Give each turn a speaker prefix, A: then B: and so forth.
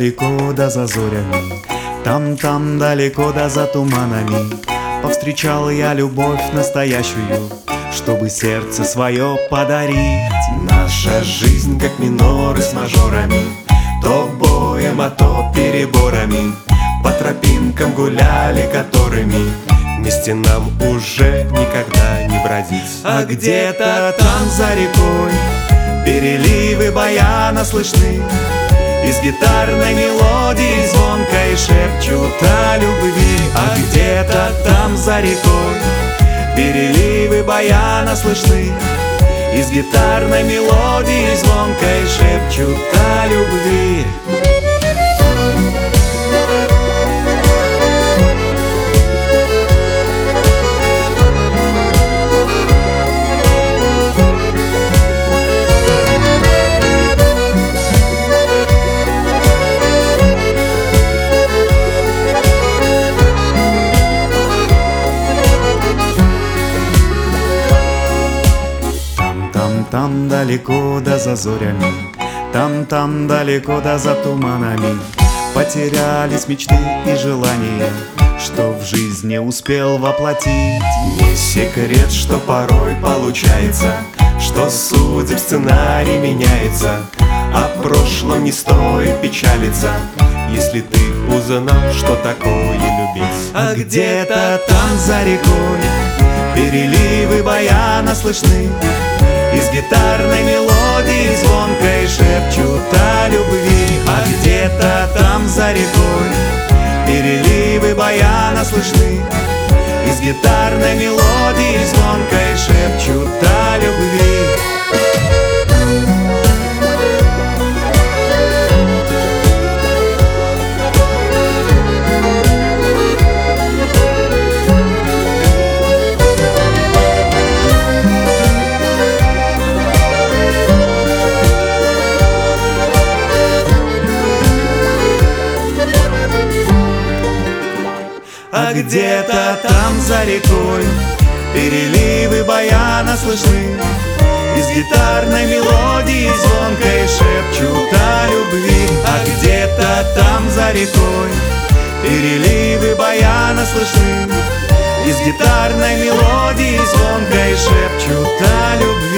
A: далеко да за зорями, там далеко да за туманами повстречал я любовь настоящую, чтобы сердце свое подарить. Наша жизнь как миноры с мажорами, то боем, а то переборами, по тропинкам гуляли которыми вместе нам уже никогда не бродить. А где-то там за рекой переливы баяна слышны, из гитарной мелодии звонкой шепчут о любви. А где-то там за рекой переливы баяна слышны, из гитарной мелодии звонкой шепчут о любви. Там далеко да за зорями, там далеко да за туманами потерялись мечты и желания, что в жизни успел воплотить. Не секрет, что порой получается, что судеб сценарий меняется, о прошлом не стоит печалиться, если ты узнал, что такое любить. А где-то там за рекой переливы баяна слышны, из гитарной мелодии звонкой шепчут о любви. А где-то там за рекой переливы баяна слышны, из гитарной мелодии звонкой шепчут о любви. А где-то там за рекой переливы баяна слышны, из гитарной мелодии звонкой шепчут о любви. А где-то там за рекой переливы баяна слышны, из гитарной мелодии звонкой шепчут о любви.